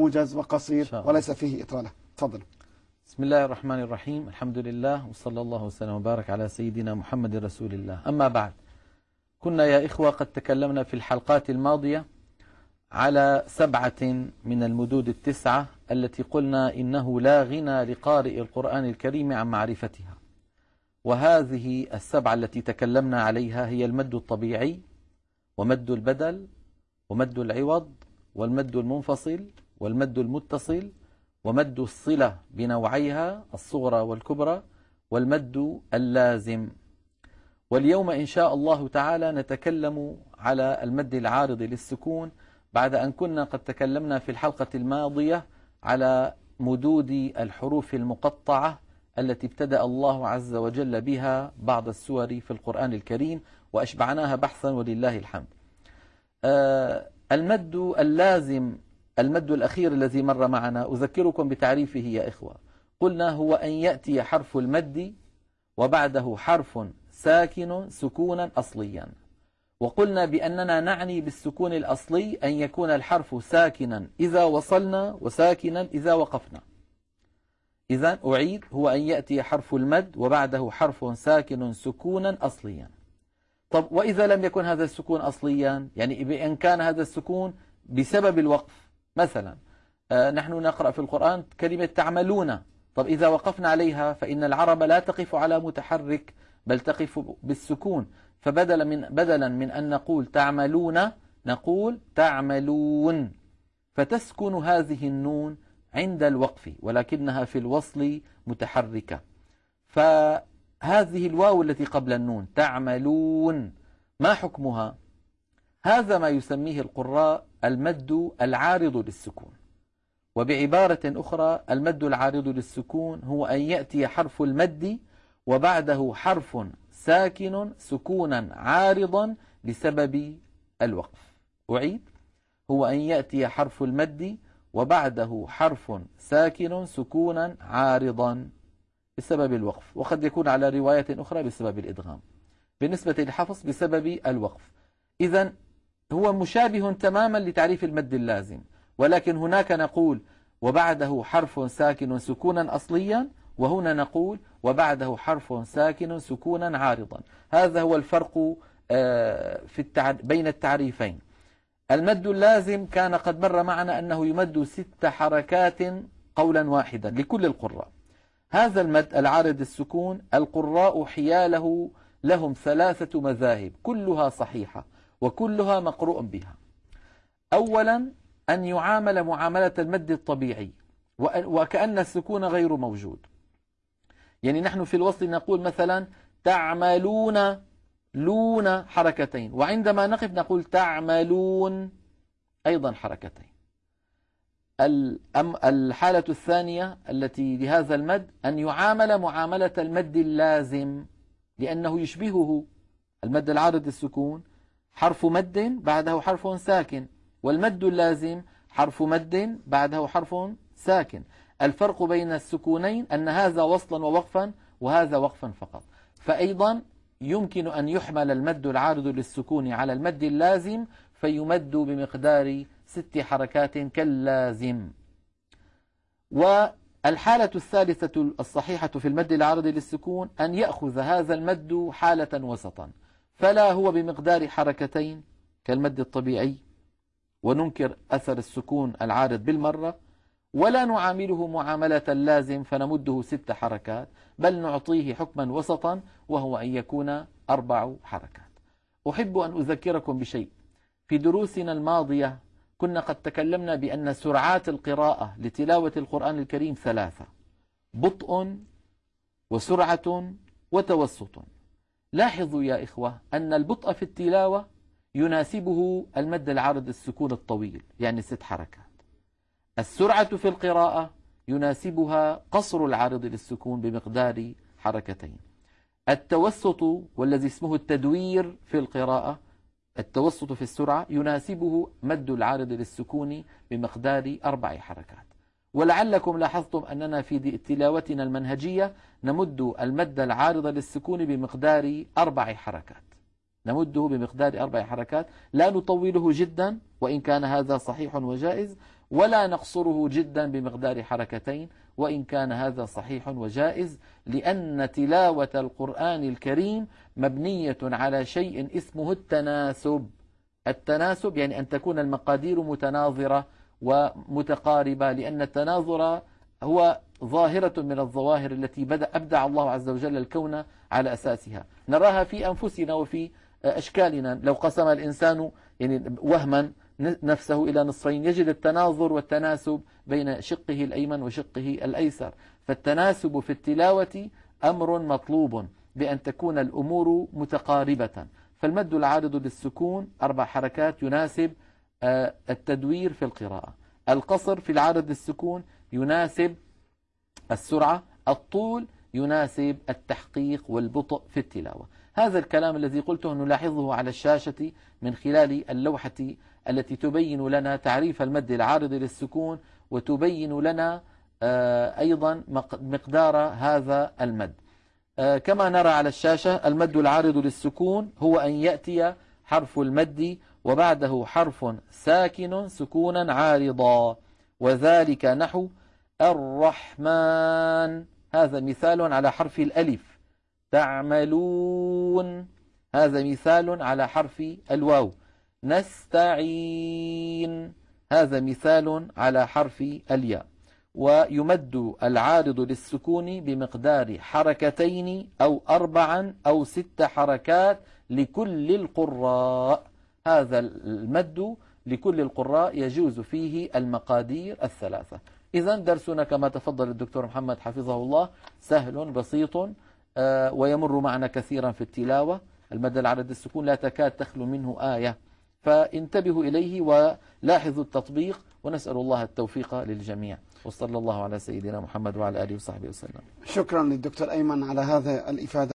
موجز وقصير وليس فيه إطالة. تفضل. بسم الله الرحمن الرحيم، الحمد لله وصلى الله وسلم وبارك على سيدنا محمد رسول الله. أما بعد، كنا يا إخوة قد تكلمنا في الحلقات الماضية على 7 من المدود 9 التي قلنا إنه لا غنى لقارئ القرآن الكريم عن معرفتها. وهذه 7 التي تكلمنا عليها هي المد الطبيعي، ومد البدل، ومد العوض، والمد المنفصل، والمد المتصل، ومد الصلة بنوعيها الصغرى والكبرى، والمد اللازم. واليوم إن شاء الله تعالى نتكلم على المد العارض للسكون، بعد أن كنا قد تكلمنا في الحلقة الماضية على مدود الحروف المقطعة التي ابتدأ الله عز وجل بها بعض السور في القرآن الكريم، وأشبعناها بحثا ولله الحمد. المد اللازم، المد الأخير الذي مر معنا، أذكركم بتعريفه يا إخوة. قلنا هو أن يأتي حرف المد وبعده حرف ساكن سكونا أصليا، وقلنا بأننا نعني بالسكون الأصلي أن يكون الحرف ساكنا إذا وصلنا وساكنا إذا وقفنا. إذن أعيد، هو أن يأتي حرف المد وبعده حرف ساكن سكونا أصليا. طب وإذا لم يكن هذا السكون أصليا، يعني بأن كان هذا السكون بسبب الوقف، مثلا نحن نقرأ في القرآن كلمة تعملون، طب إذا وقفنا عليها فإن العرب لا تقف على متحرك بل تقف بالسكون، فبدلا من أن نقول تعملون نقول تعملون، فتسكن هذه النون عند الوقف ولكنها في الوصل متحركة. فهذه الواو التي قبل النون تعملون ما حكمها؟ هذا ما يسميه القراء المد العارض للسكون. وبعبارة أخرى، المد العارض للسكون هو أن يأتي حرف المد وبعده حرف ساكن سكونا عارضا لسبب الوقف. أعيد، هو أن يأتي حرف المد وبعده حرف ساكن سكونا عارضا بسبب الوقف، وقد يكون على رواية أخرى بسبب الإدغام. بالنسبة للحفص بسبب الوقف. إذن هو مشابه تماما لتعريف المد اللازم، ولكن هناك نقول وبعده حرف ساكن سكونا أصليا، وهنا نقول وبعده حرف ساكن سكونا عارضا. هذا هو الفرق بين التعريفين. المد اللازم كان قد مر معنا أنه يمد 6 حركات قولا واحدا لكل القراء. هذا المد العارض السكون القراء حياله لهم 3 مذاهب كلها صحيحة وكلها مقروء بها. أولا أن يعامل معاملة المد الطبيعي وكأن السكون غير موجود. يعني نحن في الوصل نقول مثلا تعملون، لون حركتين، وعندما نقف نقول تعملون أيضا حركتين. الحالة الثانية التي لهذا المد أن يعامل معاملة المد اللازم، لأنه يشبهه. المد العارض السكون حرف مد بعده حرف ساكن، والمد اللازم حرف مد بعده حرف ساكن. الفرق بين السكونين أن هذا وصلا ووقفا وهذا وقفا فقط. فأيضا يمكن أن يحمل المد العارض للسكون على المد اللازم فيمد بمقدار 6 حركات كاللازم. والحالة الثالثة الصحيحة في المد العارض للسكون أن يأخذ هذا المد حالة وسطا، فلا هو بمقدار حركتين كالمد الطبيعي وننكر أثر السكون العارض بالمرة، ولا نعامله معاملة اللازم فنمده 6 حركات، بل نعطيه حكما وسطا وهو أن يكون 4 حركات. أحب أن أذكركم بشيء. في دروسنا الماضية كنا قد تكلمنا بأن سرعات القراءة لتلاوة القرآن الكريم 3: بطء وسرعة وتوسط. لاحظوا يا إخوة أن البطء في التلاوة يناسبه المد العارض السكون الطويل، يعني 6 حركات. السرعة في القراءة يناسبها قصر العارض للسكون بمقدار حركتين. التوسط والذي اسمه التدوير في القراءة، التوسط في السرعة يناسبه مد العارض للسكون بمقدار 4 حركات. ولعلكم لاحظتم أننا في تلاوتنا المنهجية نمد المد العارض للسكون بمقدار 4 حركات، نمده بمقدار 4 حركات، لا نطوله جدا وإن كان هذا صحيح وجائز، ولا نقصره جدا بمقدار حركتين، وإن كان هذا صحيح وجائز، لأن تلاوة القرآن الكريم مبنية على شيء اسمه التناسب. التناسب يعني أن تكون المقادير متناظرة ومتقاربة، لأن التناظر هو ظاهرة من الظواهر التي أبدع الله عز وجل الكون على أساسها، نراها في أنفسنا وفي أشكالنا. لو قسم الإنسان يعني وهما نفسه إلى نصفين يجد التناظر والتناسب بين شقه الأيمن وشقه الأيسر. فالتناسب في التلاوة أمر مطلوب، بأن تكون الأمور متقاربة. فالمد العارض للسكون 4 حركات يناسب التدوير في القراءة. القصر في العارض للسكون يناسب السرعة. الطول يناسب التحقيق والبطء في التلاوة. هذا الكلام الذي قلته نلاحظه على الشاشة من خلال اللوحة التي تبين لنا تعريف المد العارض للسكون، وتبين لنا أيضا مقدار هذا المد. كما نرى على الشاشة، المد العارض للسكون هو أن يأتي حرف المد وبعده حرف ساكن سكونا عارضا، وذلك نحو الرحمن، هذا مثال على حرف الألف. تعملون، هذا مثال على حرف الواو. نستعين، هذا مثال على حرف الياء. ويمد العارض للسكون بمقدار حركتين أو 4 أو 6 حركات لكل القراء. هذا المد لكل القراء يجوز فيه المقادير الثلاثة. إذا درسنا كما تفضل الدكتور محمد حفظه الله سهل بسيط ويمر معنا كثيرا في التلاوة. المد العارض للسكون لا تكاد تخلو منه آية، فانتبهوا إليه ولاحظوا التطبيق، ونسأل الله التوفيق للجميع. وصلى الله على سيدنا محمد وعلى آله وصحبه وسلم. شكرا للدكتور أيمن على هذا الإفادة.